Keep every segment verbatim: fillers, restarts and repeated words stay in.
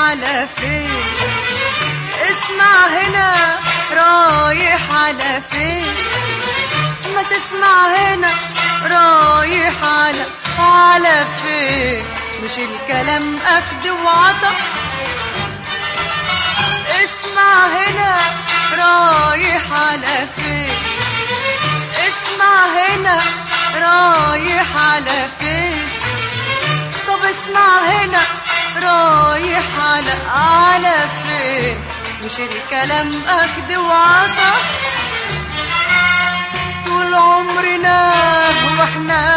على فين؟ اسمع هنا رايح على فين؟ ما تسمع هنا رايح على على فين؟ مش الكلام أخد وعطا. اسمع هنا رايح على فين؟ اسمع هنا رايح على فين؟ طب اسمع هنا رايح على على فين؟ مش الكلام أخد وعطا. طول عمرنا واحنا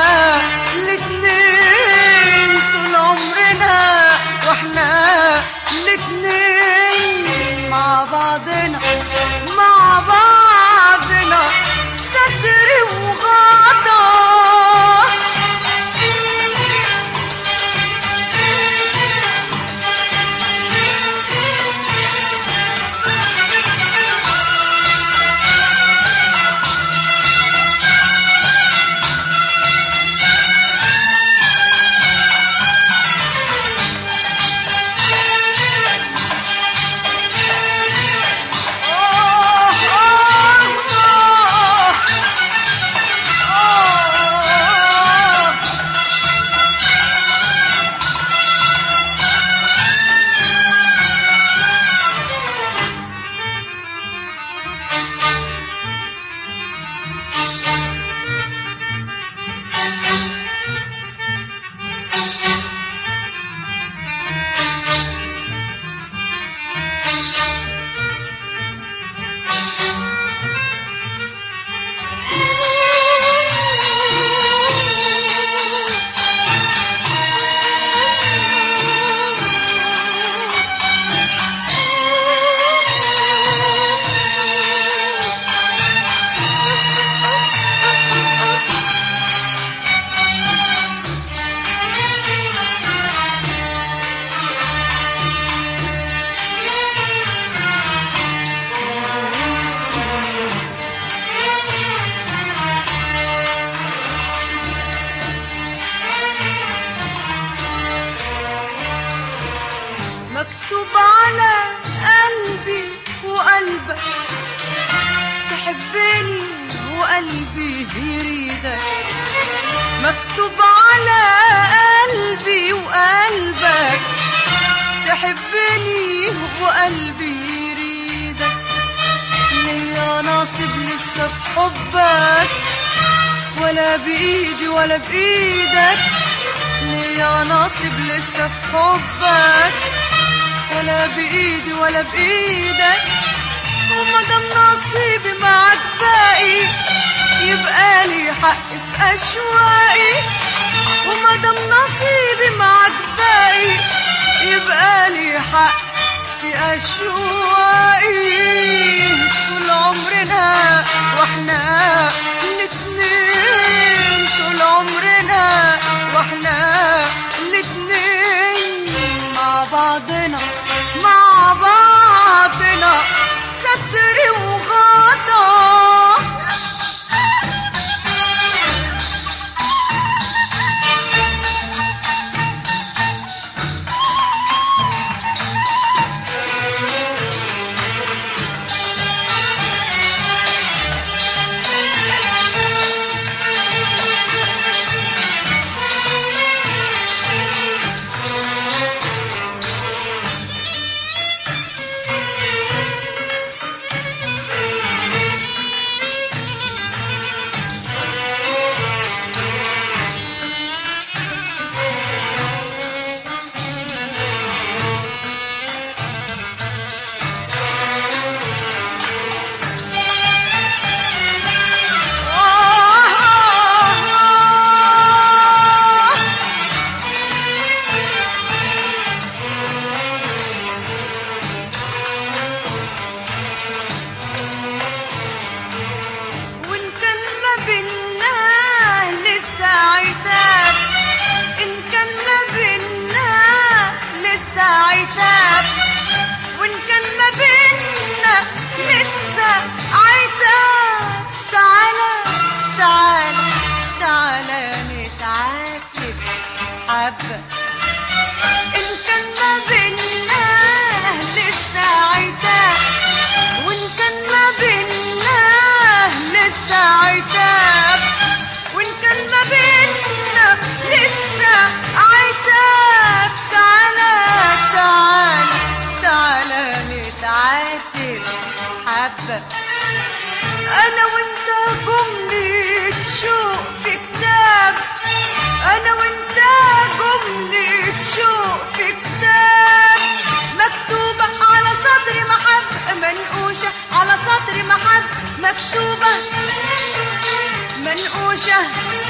الاتنين، طول عمرنا واحنا الاتنين مع بعضنا مع بعضنا ستر وغطا. مكتوب على قلبي وقلبك تحبني وقلبي يريدك. مكتوب على قلبي وقلبك تحبني وقلبي يريدك. ليا ناصب لسه في حبك ولا بإيدي ولا بإيدك. ليا ناصب لسه في حبك ولا بإيدي ولا بإيدك. ومادام نصيبي معاك باقي يبقى لي حق في أشواقي. ومادام نصيبي معاك باقي يبقى لي حق في أشواقي. طول عمرنا واحنا الاتنين، طول عمرنا واحنا الاتنين مع بعضنا مع بعضنا ستر وغطا. الدنيا